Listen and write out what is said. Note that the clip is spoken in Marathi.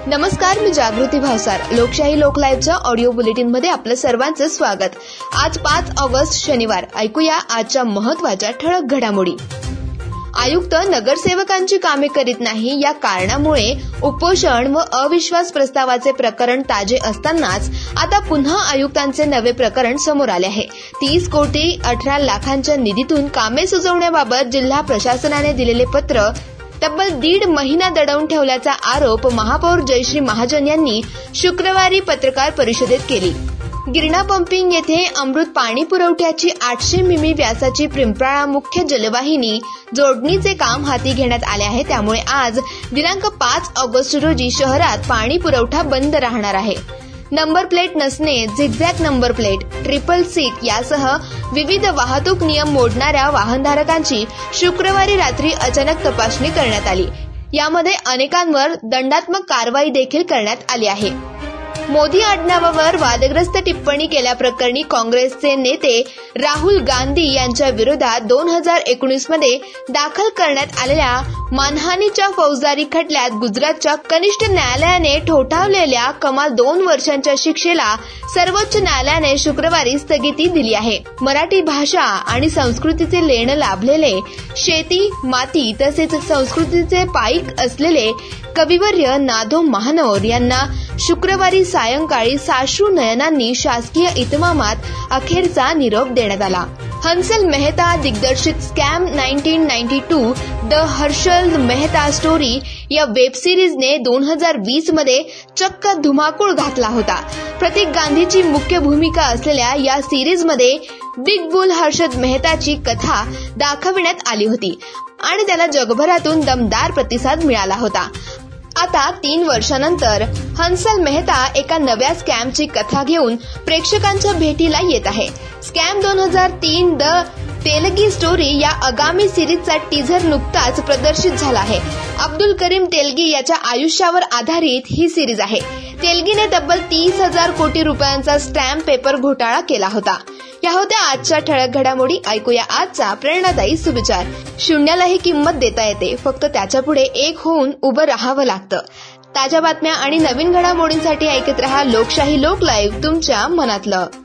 नमस्कार, मी जागृती भावसार. लोकशाही लोक लाईव्हच्या ऑडिओ बुलेटिन मध्ये आपलं सर्वांचं स्वागत. आज 5 ऑगस्ट शनिवार. ऐकूया आजच्या महत्त्वाच्या ठळक घडामोडी. आयुक्त नगरसेवकांची कामे करीत नाही या कारणामुळे उपोषण व अविश्वास प्रस्तावाचे प्रकरण ताजे असतानाच आता पुन्हा आयुक्तांचे नवे प्रकरण समोर आले आहे. 30 कोटी 18 लाखांच्या निधीतून कामे सुचवण्याबाबत जिल्हा प्रशासनाने दिलेले पत्र तब्बल 1.5 महिना दडवून ठेवल्याचा आरोप महापौर जयश्री महाजन यांनी शुक्रवारी पत्रकार परिषदेत केली. गिरणा पंपिंग येथे अमृत पाणी पुरवठ्याची 800 मिमी व्यासाची पिंपळा मुख्य जलवाहिनी जोडणीचे काम हाती घेण्यात आले आहे. त्यामुळे आज दिनांक 5 ऑगस्ट रोजी शहरात पाणी पुरवठा बंद राहणार आहे. नंबर प्लेट नसणे, zigzag number plate, triple seat यासह विविध वाहतूक नियम मोडणाऱ्या वाहनधारकांची शुक्रवारी रात्री अचानक तपासणी करण्यात आली. यामध्ये अनेकांवर दंडात्मक कारवाई देखील करण्यात आली आहे. मोदी आडनावावर वादग्रस्त टिप्पणी केल्याप्रकरणी काँग्रेसचे नेते राहुल गांधी यांच्या विरोधात 2019 मध्ये दाखल करण्यात आलेल्या मानहानीच्या फौजदारी खटल्यात गुजरातच्या कनिष्ठ न्यायालयाने ठोठावलेल्या कमाल 2 वर्षांच्या शिक्षेला सर्वोच्च न्यायालयाने शुक्रवारी स्थगिती दिली आहे. मराठी भाषा आणि संस्कृतीचे लेणं लाभलेले, शेती, माती तसेच संस्कृतीचे पाईक असलेले कविवर्य नाधो महानोर यांना शुक्रवारी सायंकाळी साश्रू नयनांनी शासकीय इतमामात अखेरचा निरोप देण्यात आला. हंसल मेहता दिग्दर्शित scam 1992 the Harshad Mehta story या वेब सिरीजने 2020 मध्ये चक्क धुमाकूळ घातला होता. प्रतीक गांधीची मुख्य भूमिका असलेल्या या सिरीजमध्ये बिग बुल हर्षद मेहताची कथा दाखविण्यात आली होती आणि त्याला जगभरातून दमदार प्रतिसाद मिळाला होता. आता 3 वर्षांनंतर हंसल मेहता एका नव्या स्कॅमची कथा घेऊन प्रेक्षकांच्या भेटीला येत आहे. स्कॅम 2003 द तेलगी स्टोरी या आगामी सिरीजचा टीझर नुकताच प्रदर्शित झाला आहे. अब्दुल करीम तेलगी याच्या आयुष्यावर आधारित ही सिरीज आहे. तेलगीने तब्बल 30,000 कोटी रुपयांचा स्टॅम्प पेपर घोटाळा केला होता. या होत्या आजच्या ठळक घडामोडी. ऐकूया आजचा प्रेरणादायी सुविचार. शून्यालाही किंमत देता येते, फक्त त्याच्यापुढे एक होऊन उभं राहावं लागतं. ताज्या बातम्या आणि नवीन घडामोडींसाठी ऐकत रहा लोकशाही लोक लाईव्ह, तुमच्या मनातलं.